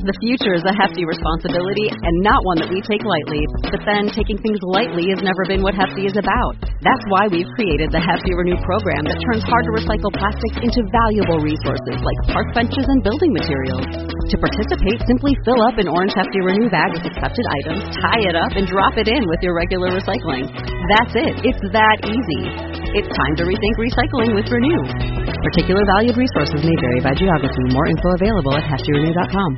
The future is a hefty responsibility and not one that we take lightly. But then, taking things lightly has never been what Hefty is about. That's why we've created the Hefty Renew program that turns hard-to-recycle plastics into valuable resources like park benches and building materials. To participate, simply fill up an orange Hefty Renew bag with accepted items, tie it up, and drop it in with your regular recycling. That's it. It's that easy. It's time to rethink recycling with Renew. Particular valued resources may vary by geography. More info available at heftyrenew.com.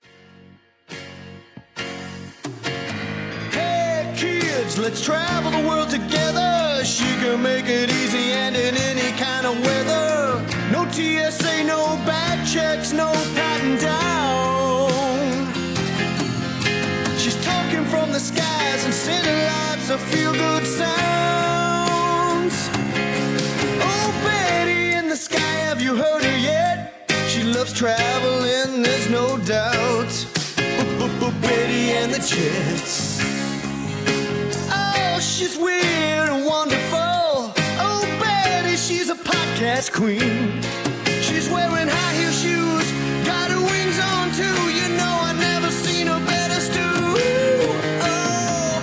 Hey kids, let's travel the world together. She can make it easy and in any kind of weather. No TSA, no bad checks, no patting down. She's talking from the skies and sending lots of feel-good sounds. Oh, Betty in the sky, have you heard her yet? She loves traveling, there's no doubt. Betty and the Jets. Oh, she's weird and wonderful. Oh, Betty, she's a podcast queen. She's wearing high heel shoes, got her wings on too. You know I never seen her better stew. Oh,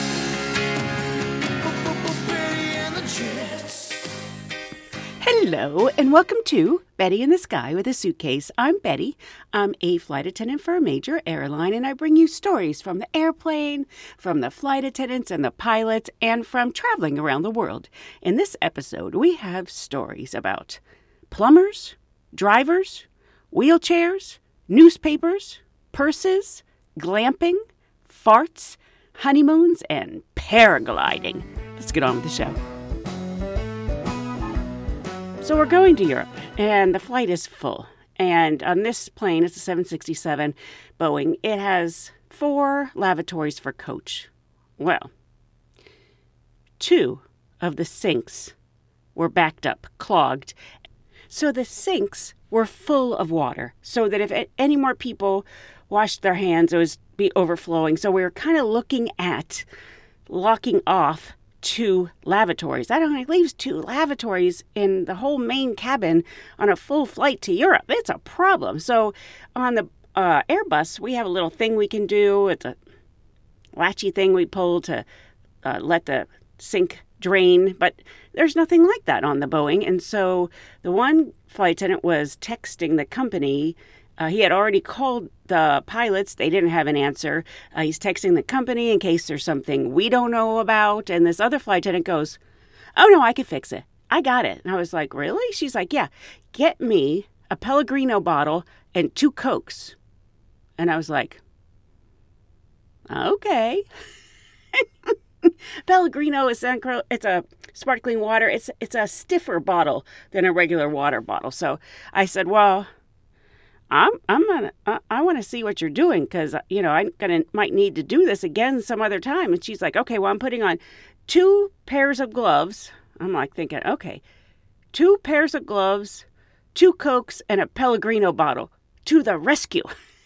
Betty and the Jets. Hello, and welcome to Betty in the Sky with a Suitcase. I'm Betty. I'm a flight attendant for a major airline, and I bring you stories from the airplane, from the flight attendants and the pilots, and from traveling around the world. In this episode, we have stories about plumbers, drivers, wheelchairs, newspapers, purses, glamping, farts, honeymoons, and paragliding. Let's get on with the show. So we're going to Europe, and the flight is full. And on this plane, it's a 767 Boeing. It has 4 lavatories for coach. Well, 2 of the sinks were backed up, clogged. So the sinks were full of water, so that if any more people washed their hands, it would be overflowing. So we were kind of looking at locking off 2 lavatories. That only leaves 2 lavatories in the whole main cabin on a full flight to Europe. It's a problem. So on the Airbus, we have a little thing we can do. It's a latchy thing we pull to let the sink drain, but there's nothing like that on the Boeing. And so the one flight attendant was texting the company. He had already called the pilots. They didn't have an answer. He's texting the company in case there's something we don't know about. And this other flight attendant goes, "Oh, no, I can fix it. I got it." And I was like, "Really?" She's like, "Yeah, get me a Pellegrino bottle and 2 Cokes." And I was like, "Okay." Pellegrino is it's a sparkling water. It's a stiffer bottle than a regular water bottle. So I said, "Well, I want to see what you're doing because, might need to do this again some other time." And she's like, "Okay, well, I'm putting on 2 pairs of gloves." I'm like thinking, okay, 2 pairs of gloves, 2 Cokes, and a Pellegrino bottle to the rescue.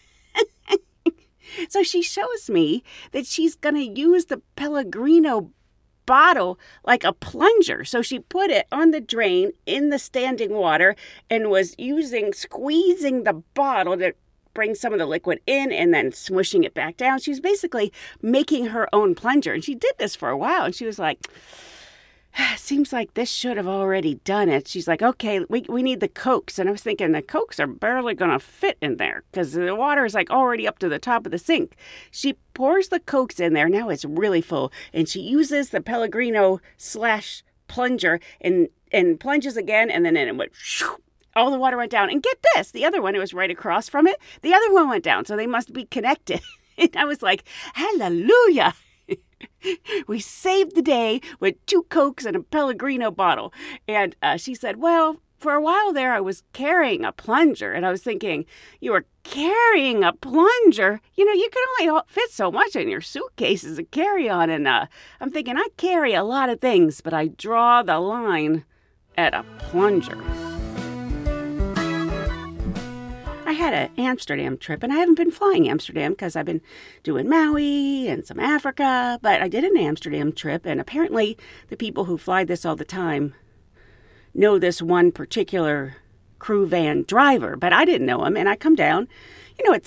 So she shows me that she's going to use the Pellegrino bottle like a plunger. So she put it on the drain in the standing water and was squeezing the bottle to bring some of the liquid in and then smushing it back down. She's basically making her own plunger. And she did this for a while. And she was like, "Seems like this should have already done it." She's like, "Okay, we need the Cokes." And I was thinking the Cokes are barely going to fit in there because the water is like already up to the top of the sink. She pours the Cokes in there. Now it's really full. And she uses the Pellegrino / plunger and plunges again. And then it went, all the water went down. And get this, the other one, it was right across from it. The other one went down. So they must be connected. And I was like, hallelujah. We saved the day with 2 Cokes and a Pellegrino bottle. And she said, "Well, for a while there, I was carrying a plunger." And I was thinking, "You were carrying a plunger? You can only fit so much in your suitcase as a carry-on." And I'm thinking, I carry a lot of things, but I draw the line at a plunger. I had an Amsterdam trip, and I haven't been flying Amsterdam because I've been doing Maui and some Africa, but I did an Amsterdam trip, and apparently the people who fly this all the time know this one particular crew van driver, but I didn't know him, and I come down. It's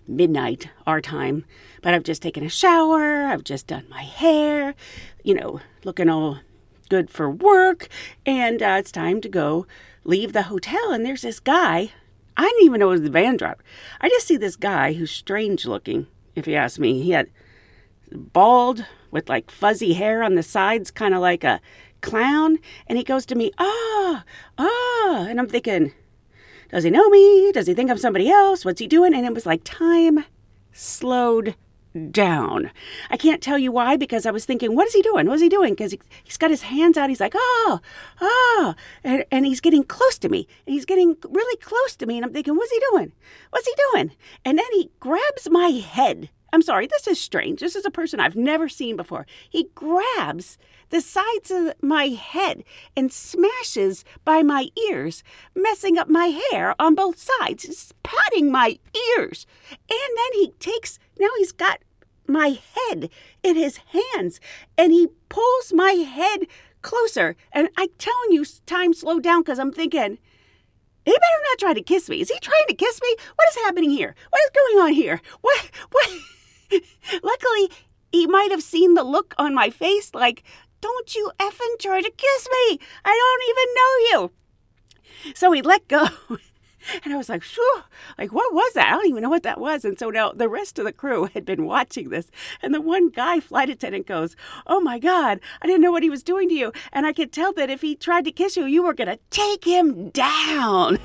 midnight our time, but I've just taken a shower. I've just done my hair, looking all good for work. And it's time to go leave the hotel. And there's this guy. I didn't even know it was the van driver. I just see this guy who's strange looking, if you ask me. He had bald with like fuzzy hair on the sides, kind of like a clown. And he goes to me, and I'm thinking, does he know me? Does he think I'm somebody else? What's he doing? And it was like time slowed down. I can't tell you why, because I was thinking, what is he doing? What is he doing? Because he's got his hands out. He's like, and he's getting close to me. And he's getting really close to me. And I'm thinking, what's he doing? What's he doing? And then he grabs my head. I'm sorry, this is strange. This is a person I've never seen before. He grabs the sides of my head and smashes by my ears, messing up my hair on both sides, just patting my ears. And then now he's got my head in his hands, and he pulls my head closer. And I'm telling you, time slowed down, because I'm thinking, he better not try to kiss me. Is he trying to kiss me? What is happening here? What is going on here? What? Luckily, he might have seen the look on my face like, don't you effing try to kiss me. I don't even know you. So he let go. And I was like, phew, like, what was that? I don't even know what that was. And so now the rest of the crew had been watching this. And the one guy, flight attendant, goes, oh, my God, I didn't know what he was doing to you. And I could tell that if he tried to kiss you, you were going to take him down.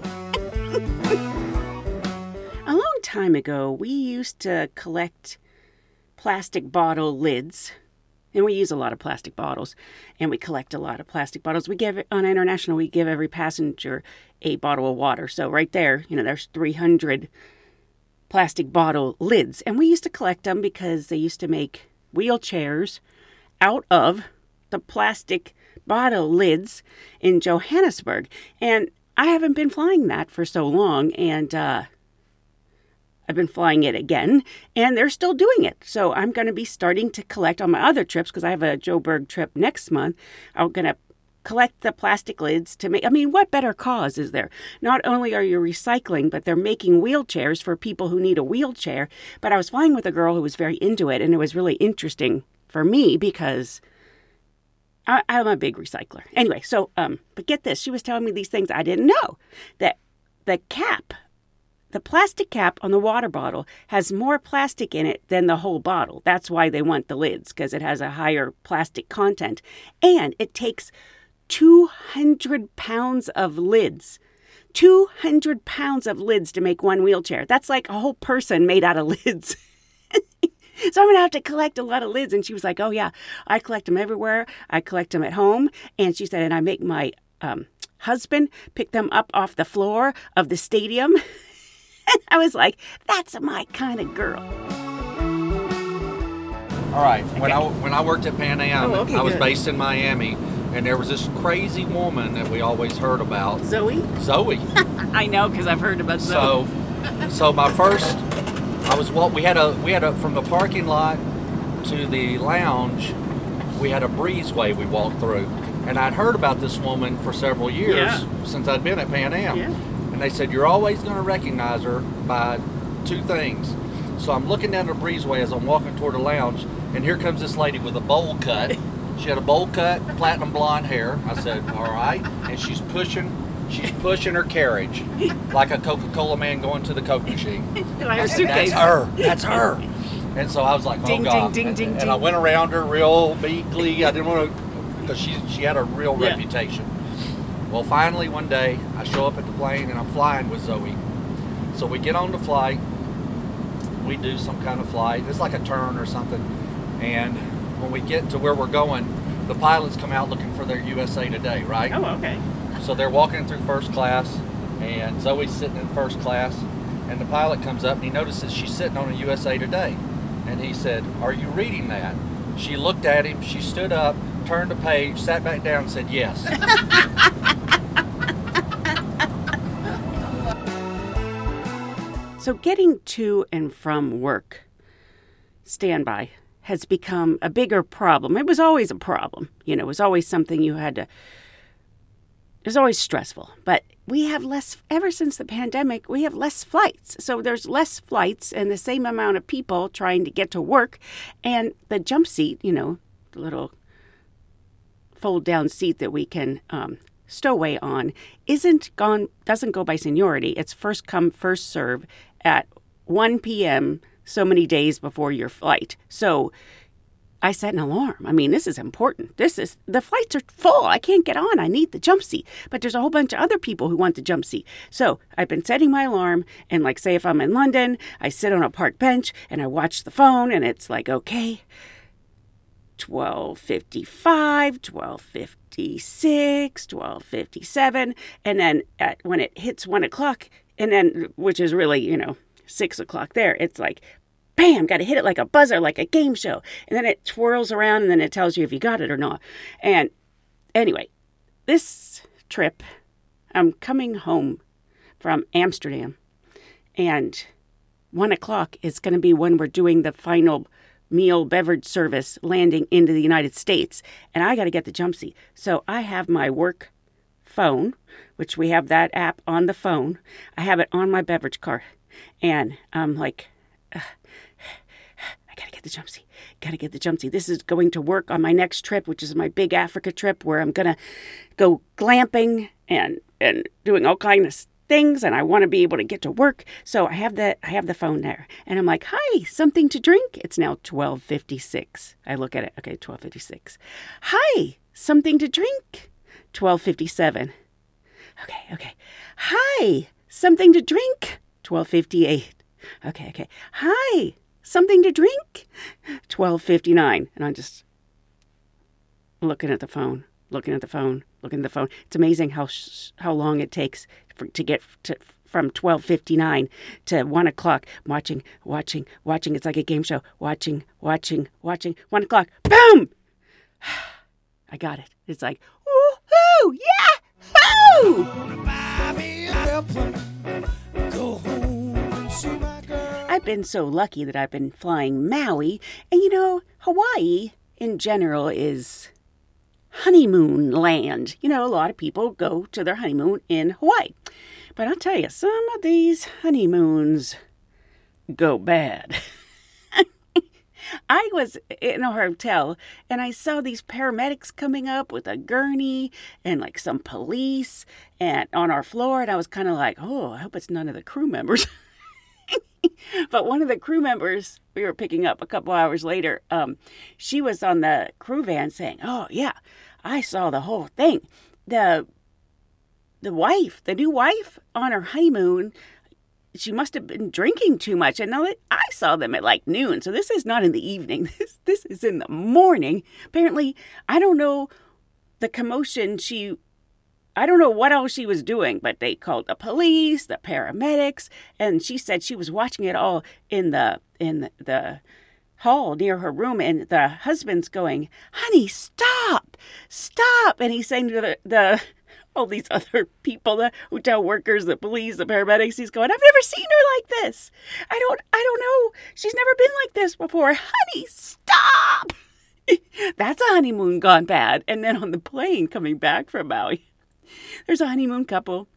A long time ago, we used to collect plastic bottle lids. And we use a lot of plastic bottles, and we collect a lot of plastic bottles. On International, we give every passenger a bottle of water. So right there, there's 300 plastic bottle lids. And we used to collect them because they used to make wheelchairs out of the plastic bottle lids in Johannesburg. And I haven't been flying that for so long, and I've been flying it again, and they're still doing it. So I'm going to be starting to collect on my other trips, because I have a Joburg trip next month. I'm going to collect the plastic lids to make, what better cause is there? Not only are you recycling, but they're making wheelchairs for people who need a wheelchair. But I was flying with a girl who was very into it, and it was really interesting for me because I'm a big recycler. Anyway, so, but get this, she was telling me these things I didn't know. That the plastic cap on the water bottle has more plastic in it than the whole bottle. That's why they want the lids, because it has a higher plastic content. And it takes 200 pounds of lids. 200 pounds of lids to make one wheelchair. That's like a whole person made out of lids. So I'm going to have to collect a lot of lids. And she was like, oh, yeah, I collect them everywhere. I collect them at home. And she said, and I make my husband pick them up off the floor of the stadium. And I was like, that's my kind of girl. All right. Okay. When I worked at Pan Am, I was based in Miami, and there was this crazy woman that we always heard about. Zoe? I know, because I've heard about Zoe. So my first, we had a from the parking lot to the lounge, we had a breezeway we walked through, and I'd heard about this woman for several years since I'd been at Pan Am. Yeah. And they said, you're always going to recognize her by two things. So I'm looking down the breezeway as I'm walking toward the lounge, and here comes this lady with a bowl cut. She had a bowl cut, platinum blonde hair. I said, all right. And she's pushing her carriage like a Coca-Cola man going to the Coke machine. That's her. And so I was like, oh, God. Ding. I went around her real meekly. I didn't want to, because she had a real reputation. Well, finally, one day, I show up at the plane, and I'm flying with Zoe. So we get on the flight. We do some kind of flight. It's like a turn or something. And when we get to where we're going, the pilots come out looking for their USA Today, right? Oh, okay. So they're walking through first class, and Zoe's sitting in first class. And the pilot comes up, and he notices she's sitting on a USA Today. And he said, are you reading that? She looked at him. She stood up, turned the page, sat back down, and said, yes. So getting to and from work, standby, has become a bigger problem. It was always a problem. It was always something you had to it's always stressful, but we have less, ever since the pandemic, we have less flights. So there's less flights and the same amount of people trying to get to work. And the jump seat, the little fold down seat that we can stowaway on doesn't go by seniority. It's first come, first serve at 1 p.m. so many days before your flight. So I set an alarm. I mean, this is important. The flights are full. I can't get on. I need the jump seat. But there's a whole bunch of other people who want the jump seat. So I've been setting my alarm, and like, say if I'm in London, I sit on a park bench and I watch the phone, and it's like, okay, 12:55, 12:56, 12:57, and then when it hits 1 o'clock, and then, which is really, 6 o'clock there, it's like, bam, got to hit it like a buzzer, like a game show. And then it twirls around, and then it tells you if you got it or not. And anyway, this trip, I'm coming home from Amsterdam, and 1 o'clock is going to be when we're doing the final meal beverage service landing into the United States. And I got to get the jump seat. So I have my work phone, which we have that app on the phone. I have it on my beverage cart. And I'm like, I got to get the jump seat. Got to get the jump seat. This is going to work on my next trip, which is my big Africa trip, where I'm going to go glamping and doing all kinds of things, and I want to be able to get to work. So I have the phone there, and I'm like, hi, something to drink? It's now 12:56. I look at it. Okay, 12:56. Hi, something to drink? 12:57. Okay. Hi, something to drink? 12:58. Okay. Hi, something to drink? 12:59. And I'm just looking at the phone. It's amazing how long it takes to get from 12:59 to 1 o'clock. Watching. It's like a game show. Watching. 1 o'clock. Boom! I got it. It's like, woohoo! Yahoo! I've been so lucky that I've been flying Maui. And Hawaii in general is honeymoon land. A lot of people go to their honeymoon in Hawaii. But I'll tell you, some of these honeymoons go bad. I was in a hotel, and I saw these paramedics coming up with a gurney and like some police and on our floor, and I was kind of like, oh, I hope it's none of the crew members. But one of the crew members we were picking up a couple hours later, she was on the crew van saying, oh, yeah, I saw the whole thing. The new wife on her honeymoon, she must have been drinking too much. And I saw them at like noon. So this is not in the evening. This is in the morning. Apparently, I don't know the commotion I don't know what else she was doing, but they called the police, the paramedics, and she said she was watching it all in the hall near her room, and the husband's going, honey, stop, and he's saying to the all these other people, the hotel workers, the police, the paramedics, he's going, I've never seen her like this. I don't know. She's never been like this before. Honey, stop. That's a honeymoon gone bad. And then on the plane coming back from Maui, there's a honeymoon couple.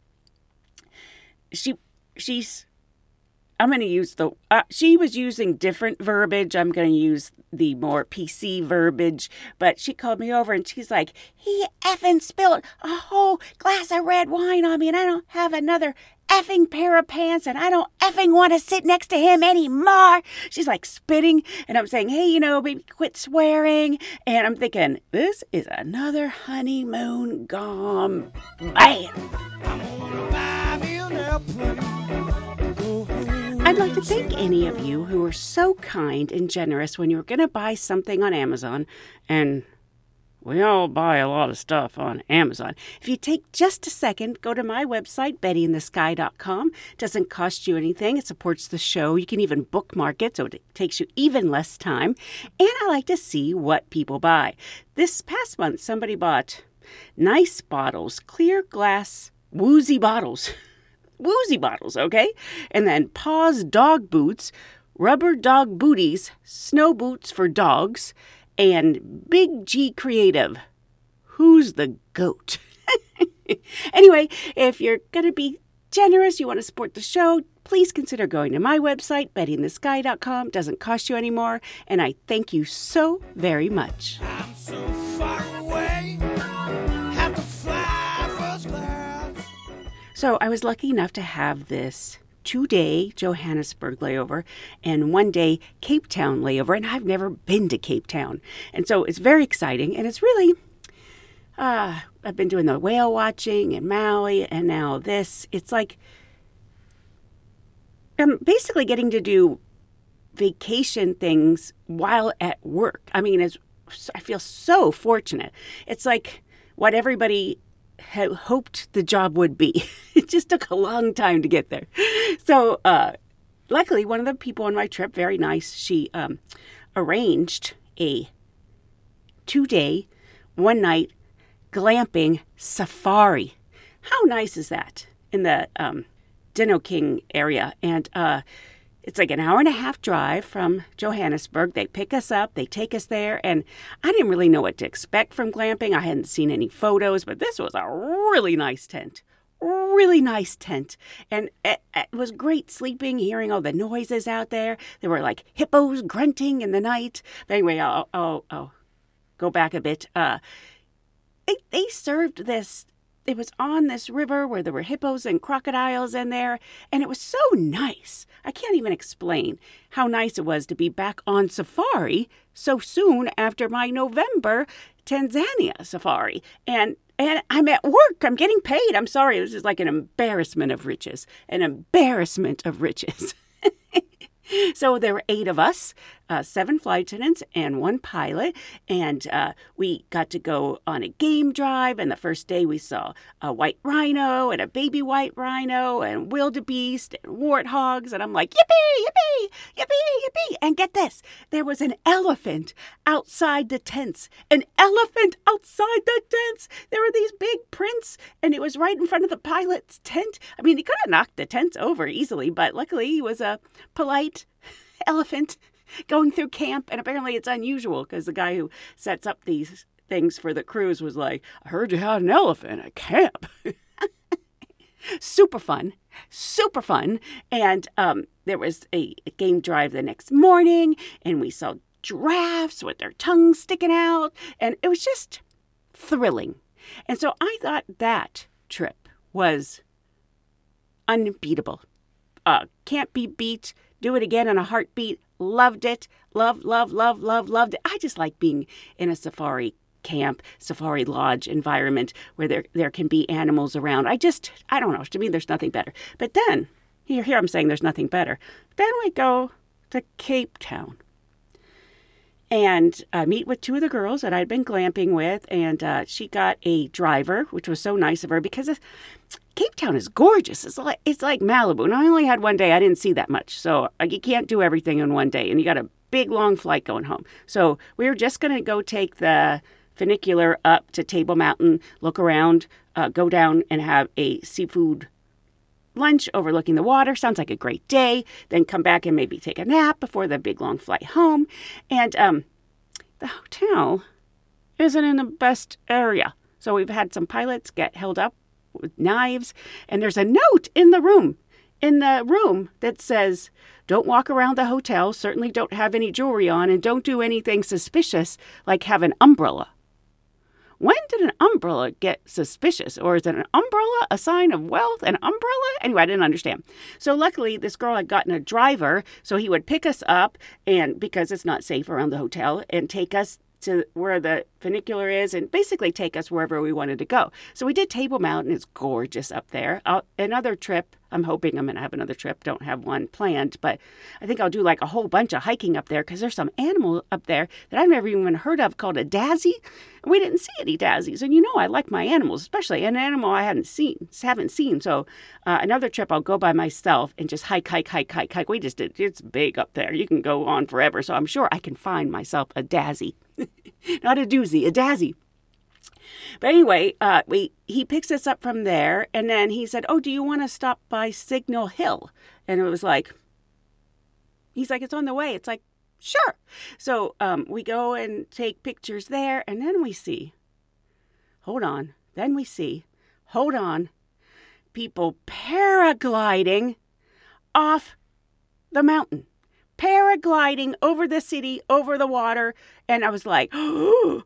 I'm going to use she was using different verbiage. I'm going to use the more PC verbiage, but she called me over and she's like, he effing spilled a whole glass of red wine on me, and I don't have another effing pair of pants, and I don't effing want to sit next to him anymore. She's like spitting, and I'm saying, hey, baby, quit swearing. And I'm thinking, this is another honeymoon gone bad. I'd like to thank any of you who were so kind and generous when you were going to buy something on Amazon, and we all buy a lot of stuff on Amazon. If you take just a second, go to my website, bettyinthesky.com. It doesn't cost you anything. It supports the show. You can even bookmark it, so it takes you even less time. And I like to see what people buy. This past month, somebody bought nice bottles, clear glass, woozy bottles. Woozy bottles, okay? And then Paws dog boots, rubber dog booties, snow boots for dogs, and Big G Creative. Who's the goat? Anyway, if you're going to be generous, you want to support the show, please consider going to my website, bettyinthesky.com. Doesn't cost you any more, and I thank you so very much. I'm so far away, have to fly first class. So I was lucky enough to have this 2-day Johannesburg layover and 1-day Cape Town layover, and I've never been to Cape Town. And so it's very exciting, and it's really, I've been doing the whale watching in Maui, and now this. It's like I'm basically getting to do vacation things while at work. I mean, I feel so fortunate. It's like what everybody had hoped the job would be. It just took a long time to get there. So luckily, one of the people on my trip, very nice, she arranged a 2-day, 1-night glamping safari. How nice is that in the Dino King area? And it's like an 1.5-hour drive from Johannesburg. They pick us up, they take us there, and I didn't really know what to expect from glamping. I hadn't seen any photos, but this was a really nice tent. Really nice tent. And it was great sleeping, hearing all the noises out there. There were like hippos grunting in the night. But anyway, I'll go back a bit. They served this. It was on this river where there were hippos and crocodiles in there, and it was so nice. I can't even explain how nice it was to be back on safari so soon after my November Tanzania safari. And I'm at work. I'm getting paid. I'm sorry. This is like an embarrassment of riches. An embarrassment of riches. So there were 8 of us, 7 flight attendants and 1 pilot, and we got to go on a game drive. And the first day we saw a white rhino and a baby white rhino and wildebeest and warthogs, and I'm like, yippee, yippee, yippee, yippee. And get this, there was an elephant outside the tents. An elephant outside the tents. There were these big prints, and it was right in front of the pilot's tent. I mean, he could have knocked the tents over easily, but luckily he was a polite elephant going through camp, and apparently it's unusual because the guy who sets up these things for the cruise was like, I heard you had an elephant at camp. Super fun. And there was a game drive the next morning, and we saw giraffes with their tongues sticking out, and it was just thrilling. And so I thought that trip was unbeatable. Can't be beat. Do it again in a heartbeat. Loved it. Loved it. I just like being in a safari camp, safari lodge environment where there can be animals around. I don't know. To me, there's nothing better. But then, here I'm saying there's nothing better. Then we go to Cape Town and meet with 2 of the girls that I'd been glamping with, and she got a driver, which was so nice of her because Cape Town is gorgeous. It's like Malibu. And I only had 1 day. I didn't see that much. So you can't do everything in 1 day. And you got a big, long flight going home. So we were just going to go take the funicular up to Table Mountain, look around, go down and have a seafood lunch overlooking the water. Sounds like a great day. Then come back and maybe take a nap before the big, long flight home. And the hotel isn't in the best area. So we've had some pilots get held up with knives, and there's a note in the room that says, don't walk around the hotel, certainly don't have any jewelry on, and don't do anything suspicious like have an umbrella. When did an umbrella get suspicious? Or is an umbrella a sign of wealth? An umbrella? Anyway, I didn't understand. So luckily, this girl had gotten a driver, so he would pick us up, and because it's not safe around the hotel, and take us to where the funicular is and basically take us wherever we wanted to go. So we did Table Mountain. It's gorgeous up there. Another trip, I'm hoping I'm going to have another trip. Don't have one planned, but I think I'll do like a whole bunch of hiking up there because there's some animal up there that I've never even heard of called a daisy. We didn't see any daisies. And you know I like my animals, especially an animal I haven't seen. So another trip I'll go by myself and just hike. We just did. It's big up there. You can go on forever. So I'm sure I can find myself a daisy. Not a doozy, a daisy. But anyway, he picks us up from there, and then he said, oh, do you want to stop by Signal Hill? And it was like, he's like, it's on the way. It's like, sure. So we go and take pictures there, and then we see, hold on, people paragliding off the mountain, paragliding over the city, over the water. And I was like, I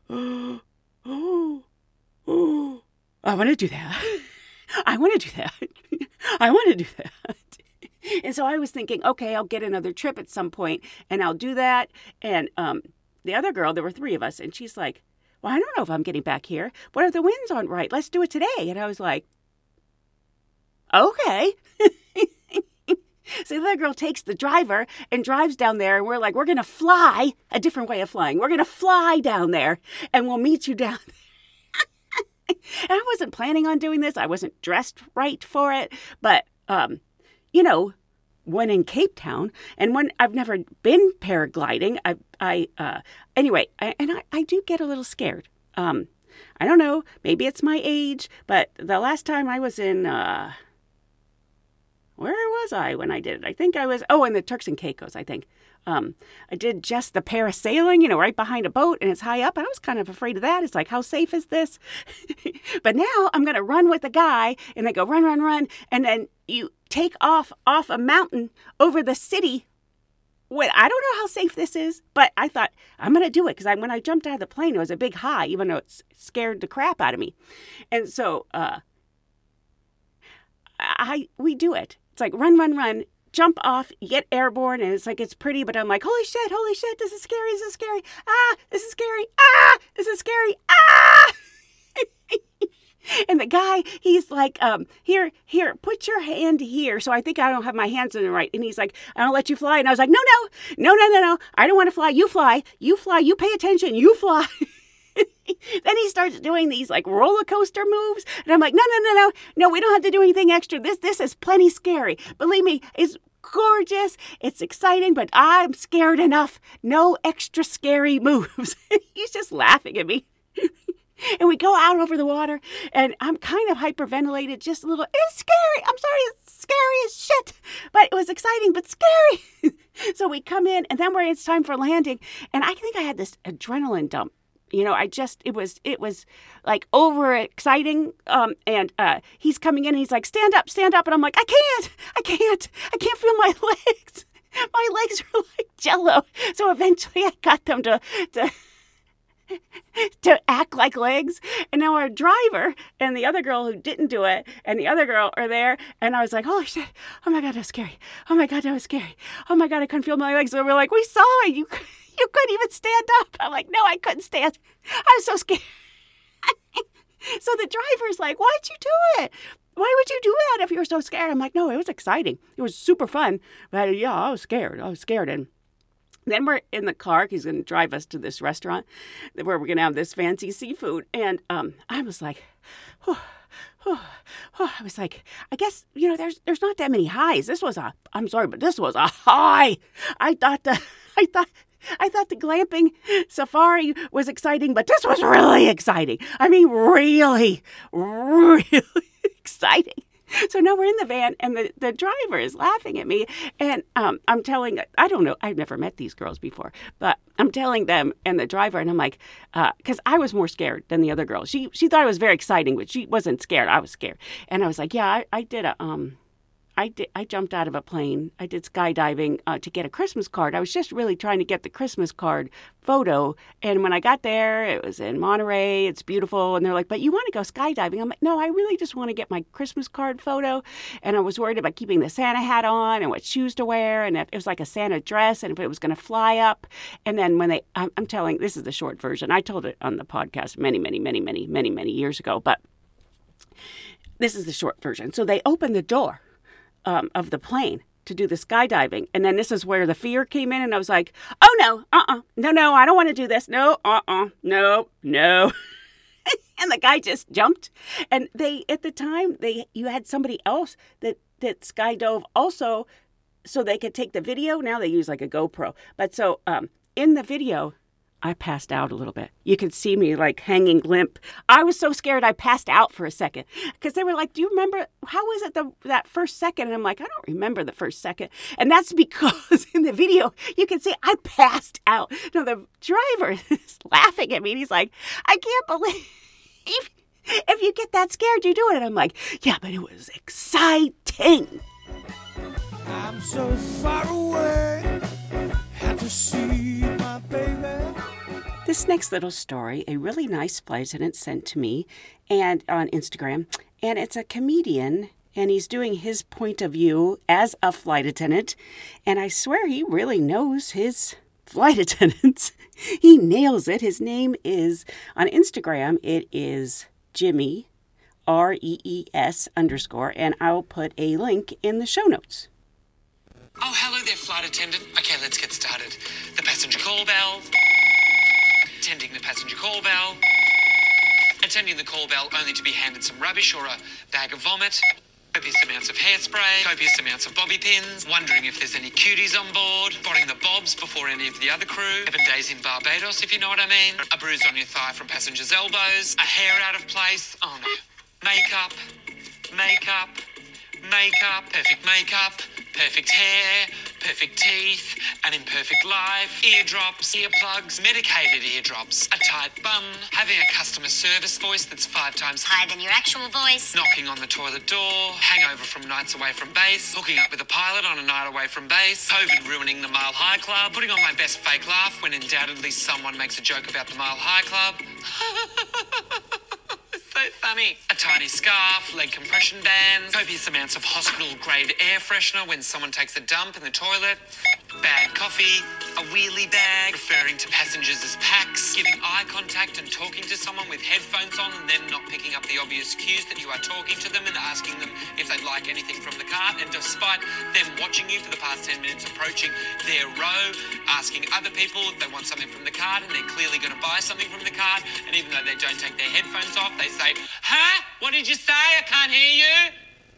want to do that. I want to do that. I want to do that. And so I was thinking, okay, I'll get another trip at some point and I'll do that. And the other girl, there were 3 of us, and she's like, well, I don't know if I'm getting back here. What if the winds aren't right? Let's do it today. And I was like, okay. So the other girl takes the driver and drives down there, and we're like, we're going to fly, a different way of flying. We're going to fly down there, and we'll meet you down there. And I wasn't planning on doing this. I wasn't dressed right for it. But, when in Cape Town, and when I've never been paragliding, I do get a little scared. I don't know, maybe it's my age, but the last time I was in, where was I when I did it? I think I was, in the Turks and Caicos, I think. I did just the parasailing, right behind a boat, and it's high up. I was kind of afraid of that. It's like, how safe is this? But now I'm going to run with the guy, and they go run, run, run, and then you take off a mountain over the city. I don't know how safe this is, but I thought, I'm going to do it, because when I jumped out of the plane, it was a big high, even though it scared the crap out of me. And so we do it. It's like run, run, run, jump off, you get airborne, and it's like, it's pretty, but I'm like, holy shit, this is scary, this is scary, this is scary, this is scary, And the guy, he's like, here, put your hand here. So I think I don't have my hands in the right. And he's like, I don't let you fly. And I was like, no. I don't want to fly. You fly, you pay attention, you fly. Then he starts doing these like roller coaster moves. And I'm like, no, we don't have to do anything extra. This is plenty scary. Believe me, it's gorgeous. It's exciting, but I'm scared enough. No extra scary moves. He's just laughing at me. And we go out over the water, and I'm kind of hyperventilated, just a little. It's scary. I'm sorry, it's scary as shit. But it was exciting, but scary. So we come in, and then it's time for landing. And I think I had this adrenaline dump. It was like over exciting. And he's coming in, and he's like, stand up. And I'm like, I can't feel my legs. My legs are like Jell-O. So eventually I got them to act like legs. And now our driver and the other girl who didn't do it and the other girl are there. And I was like, holy shit. Oh my God, that was scary. Oh my God, that was scary. Oh my God, I couldn't feel my legs. So we're like, we saw it. You couldn't even stand up. I'm like, no, I couldn't stand. I was so scared. So the driver's like, why'd you do it? Why would you do that if you were so scared? I'm like, no, it was exciting. It was super fun. But yeah, I was scared. And then we're in the car. He's going to drive us to this restaurant where we're going to have this fancy seafood. And I was like, I was like, I guess, there's not that many highs. I'm sorry, but this was a high. I thought the glamping safari was exciting, but this was really exciting. I mean, really, really exciting. So now we're in the van, and the driver is laughing at me, and I'm telling, I don't know, I've never met these girls before, but I'm telling them and the driver, and I'm like, because I was more scared than the other girl. She thought it was very exciting, but she wasn't scared. I was scared. And I was like, yeah, I jumped out of a plane. I did skydiving to get a Christmas card. I was just really trying to get the Christmas card photo. And when I got there, it was in Monterey. It's beautiful. And they're like, but you want to go skydiving? I'm like, no, I really just want to get my Christmas card photo. And I was worried about keeping the Santa hat on and what shoes to wear. And if it was like a Santa dress and if it was going to fly up. And then when I'm telling, this is the short version. I told it on the podcast many years ago. But this is the short version. So they opened the door of the plane to do the skydiving. And then this is where the fear came in. And I was like, oh, no, no, I don't want to do this. No. And the guy just jumped. And at the time, you had somebody else that skydove also so they could take the video. Now they use like a GoPro. But so in the video, I passed out a little bit. You could see me like hanging limp. I was so scared I passed out for a second because they were like, do you remember, how was it that first second? And I'm like, I don't remember the first second. And that's because in the video, you can see I passed out. Now the driver is laughing at me and he's like, I can't believe If you get that scared, you do it. And I'm like, yeah, but it was exciting. I'm so far away, had to see my baby. This next little story, a really nice flight attendant sent to me and on Instagram, and it's a comedian, and he's doing his point of view as a flight attendant, and I swear he really knows his flight attendants. He nails it. His name is, on Instagram, it is Jimmy, REES _, and I'll put a link in the show notes. Oh, hello there, flight attendant. Okay, let's get started. The passenger call bell. Attending the passenger call bell. Attending the call bell only to be handed some rubbish or a bag of vomit. Copious amounts of hairspray. Copious amounts of bobby pins. Wondering if there's any cuties on board. Spotting the bobs before any of the other crew. 7 days in Barbados, if you know what I mean. A bruise on your thigh from passengers' elbows. A hair out of place. Oh no. Makeup. Makeup. Makeup. Perfect makeup. Perfect hair, perfect teeth, an imperfect life, eardrops, earplugs, medicated eardrops, a tight bum, having a customer service voice that's 5 times higher than your actual voice, knocking on the toilet door, hangover from nights away from base, hooking up with a pilot on a night away from base, COVID ruining the Mile High Club, putting on my best fake laugh when undoubtedly someone makes a joke about the Mile High Club. So funny. A tiny scarf, leg compression bands, copious amounts of hospital-grade air freshener when someone takes a dump in the toilet, bad coffee, a wheelie bag, referring to passengers as packs, giving eye contact and talking to someone with headphones on and them not picking up the obvious cues that you are talking to them and asking them if they'd like anything from the cart, and despite them watching you for the past 10 minutes approaching their row, asking other people if they want something from the cart, and they're clearly going to buy something from the cart, and even though they don't take their headphones off, they say, "Huh? What did you say? I can't hear you."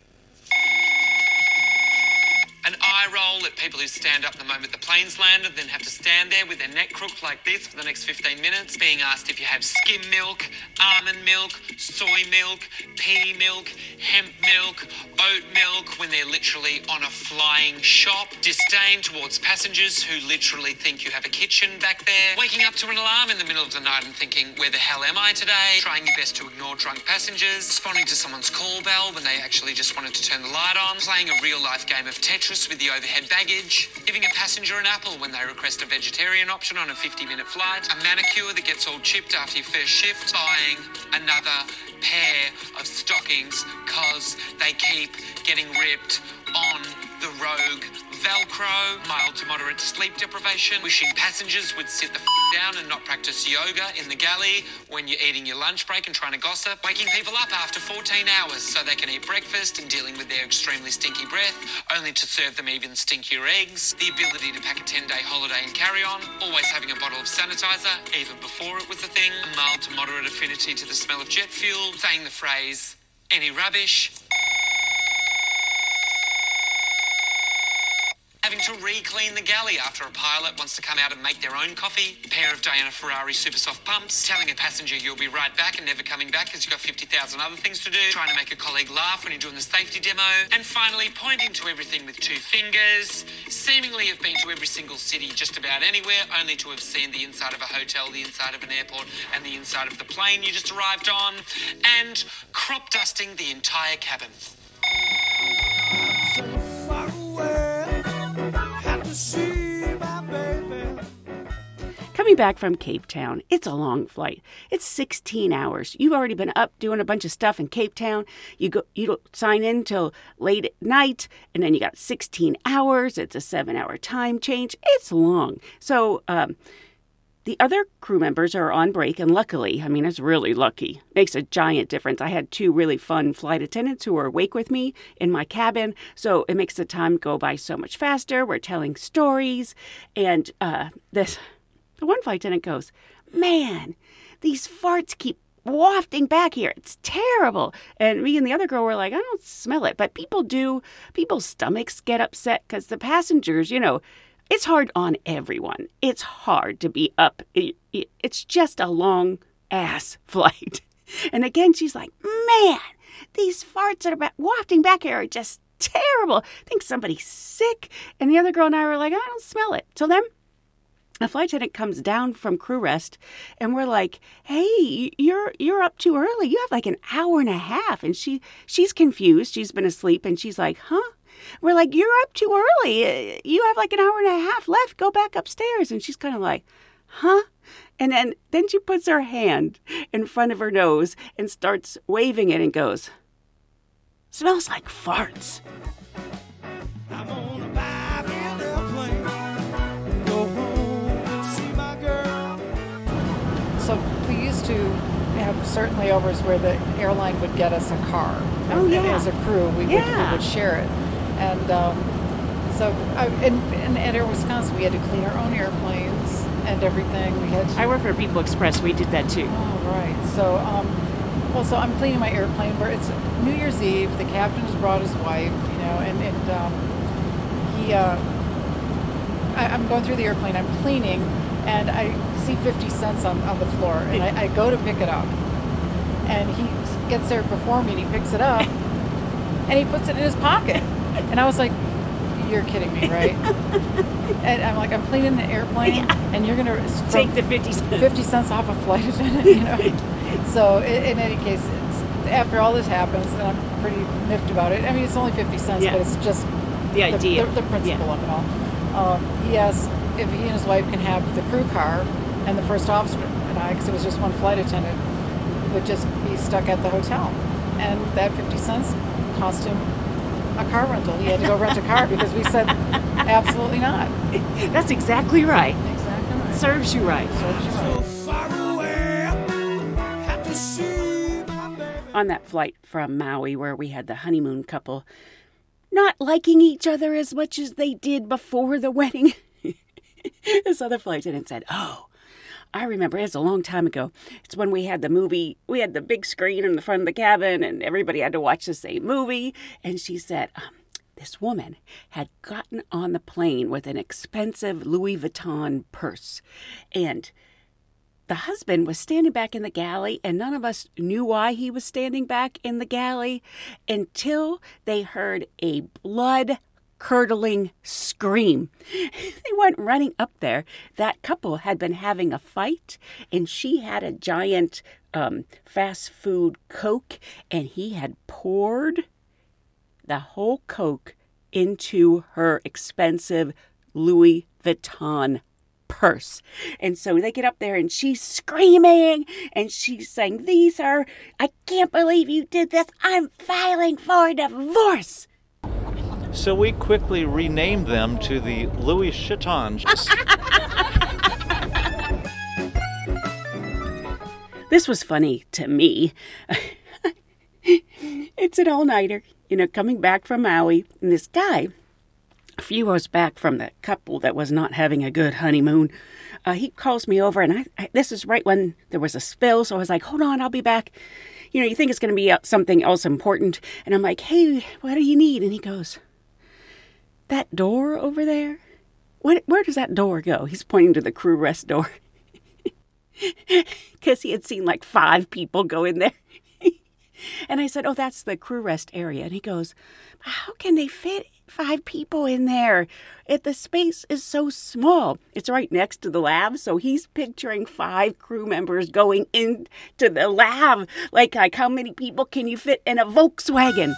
An eye roll at people who stand up the moment the plane's landed, then have to stand there with their neck crooked like this for the next 15 minutes, being asked if you have skim milk, almond milk, soy milk, pea milk, hemp milk, oat milk, when they're literally on a flying shop. Disdain towards passengers who literally think you have a kitchen back there. Waking up to an alarm in the middle of the night and thinking, where the hell am I today? Trying your best to ignore drunk passengers. Responding to someone's call bell when they actually just wanted to turn the light on. Playing a real-life game of Tetris with the overhead baggage, giving a passenger an apple when they request a vegetarian option on a 50-minute flight, a manicure that gets all chipped after your first shift, buying another pair of stockings cause they keep getting ripped on the rogue Velcro, mild to moderate sleep deprivation, wishing passengers would sit the down and not practice yoga in the galley when you're eating your lunch break and trying to gossip, waking people up after 14 hours so they can eat breakfast and dealing with their extremely stinky breath, only to serve them even stinkier eggs, the ability to pack a 10-day holiday and carry on, always having a bottle of sanitizer, even before it was a thing, a mild to moderate affinity to the smell of jet fuel, saying the phrase, any rubbish, having to re-clean the galley after a pilot wants to come out and make their own coffee, a pair of Diana Ferrari super soft pumps, telling a passenger you'll be right back and never coming back because you've got 50,000 other things to do, trying to make a colleague laugh when you're doing the safety demo, and finally pointing to everything with 2 fingers, seemingly have been to every single city just about anywhere, only to have seen the inside of a hotel, the inside of an airport, and the inside of the plane you just arrived on, and crop dusting the entire cabin. So far away, had to see my baby. Coming back from Cape Town, it's a long flight. It's 16 hours. You've already been up doing a bunch of stuff in Cape Town. You don't sign in till late at night, and then you got 16 hours. It's a 7-hour time change. It's long. So the other crew members are on break, and luckily, I mean, it's really lucky. Makes a giant difference. I had 2 really fun flight attendants who were awake with me in my cabin, so it makes the time go by so much faster. We're telling stories, and the one flight attendant goes, "Man, these farts keep wafting back here. It's terrible." And me and the other girl were like, "I don't smell it." But people do. People's stomachs get upset because the passengers, it's hard on everyone. It's hard to be up. It's just a long-ass flight. And again, she's like, "Man, these farts that are wafting back here are just terrible. I think somebody's sick." And the other girl and I were like, "I don't smell it." So then a flight attendant comes down from crew rest, and we're like, "Hey, you're up too early. You have like an hour and a half." And she's confused. She's been asleep, and she's like, "Huh?" We're like, "You're up too early. You have like an hour and a half left. Go back upstairs." And she's kind of like, "Huh?" And then she puts her hand in front of her nose and starts waving it and goes, "Smells like farts." I'm on a 5 airplane. Go home and see my girl. So we used to have certain layovers where the airline would get us a car. Oh, And yeah. as a crew, we would share it. And in Air Wisconsin, we had to clean our own airplanes and everything. We had to, I work for People Express. We did that too. Oh, right. So, so I'm cleaning my airplane where it's New Year's Eve. The captain has brought his wife, I'm going through the airplane. I'm cleaning, and I see 50 cents on the floor, and I go to pick it up. And he gets there before me, and he picks it up, and he puts it in his pocket. And I was like, "You're kidding me, right?" And I'm like, "I'm cleaning the airplane, and you're going to Take the 50 cents. 50 cents off a flight attendant, So in any case, after all this happens, and I'm pretty miffed about it. I mean, it's only 50 cents, Yeah. but it's just The idea. the principle of it all. He asked if he and his wife can have the crew car, and the first officer and I, because it was just one flight attendant, would just be stuck at the hotel. And that 50 cents cost him a car rental. He had to go rent a car because we said, absolutely not. That's exactly right. Exactly right. Serves you right. Serves you right. So far away, have to see my baby. On that flight from Maui where we had the honeymoon couple not liking each other as much as they did before the wedding, this other flight attendant said, "Oh, I remember, it's a long time ago. It's when we had the movie, we had the big screen in the front of the cabin and everybody had to watch the same movie." And she said, this woman had gotten on the plane with an expensive Louis Vuitton purse. And the husband was standing back in the galley, and none of us knew why he was standing back in the galley until they heard a blood-curdling scream. They went running up there. That couple had been having a fight, and she had a giant fast food Coke, and he had poured the whole Coke into her expensive Louis Vuitton purse. And so they get up there and she's screaming and she's saying, "I can't believe you did this. I'm filing for divorce." So we quickly renamed them to the Louis Chittons. This was funny to me. It's an all-nighter, coming back from Maui. And this guy, a few hours back from the couple that was not having a good honeymoon, he calls me over, and this is right when there was a spill, so I was like, "Hold on, I'll be back." You think it's going to be something else important. And I'm like, "Hey, what do you need?" And he goes, "That door over there, where does that door go?" He's pointing to the crew rest door. Because he had seen like 5 people go in there. And I said, "Oh, that's the crew rest area." And he goes, "How can they fit 5 people in there? The space is so small." It's right next to the lab, so he's picturing 5 crew members going into the lab. Like how many people can you fit in a Volkswagen?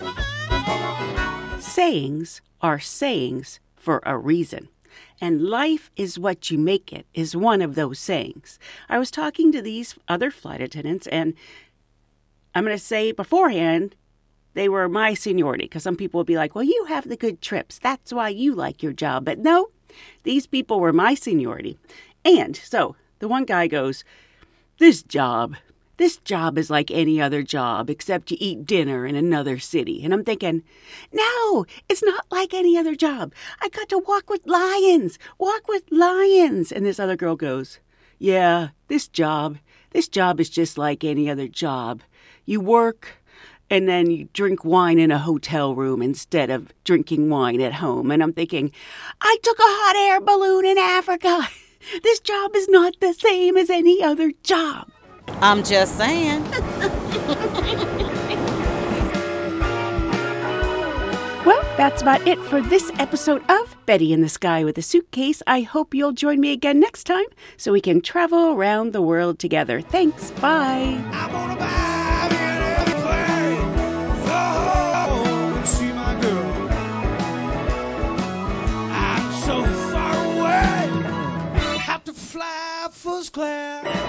Sayings are sayings for a reason. And life is what you make it is one of those sayings. I was talking to these other flight attendants, and I'm going to say beforehand, they were my seniority, because some people would be like, "Well, you have the good trips. That's why you like your job." But no, these people were my seniority. And so the one guy goes, This job is like any other job, except you eat dinner in another city." And I'm thinking, no, it's not like any other job. I got to walk with lions. And this other girl goes, "Yeah, this job is just like any other job. You work, and then you drink wine in a hotel room instead of drinking wine at home." And I'm thinking, I took a hot air balloon in Africa. This job is not the same as any other job. I'm just saying. Well, that's about it for this episode of Betty in the Sky with a Suitcase. I hope you'll join me again next time so we can travel around the world together. Thanks. Bye. I'm gonna buy me an airplane. Oh, and see my girl. I'm so far away. Have to fly first class.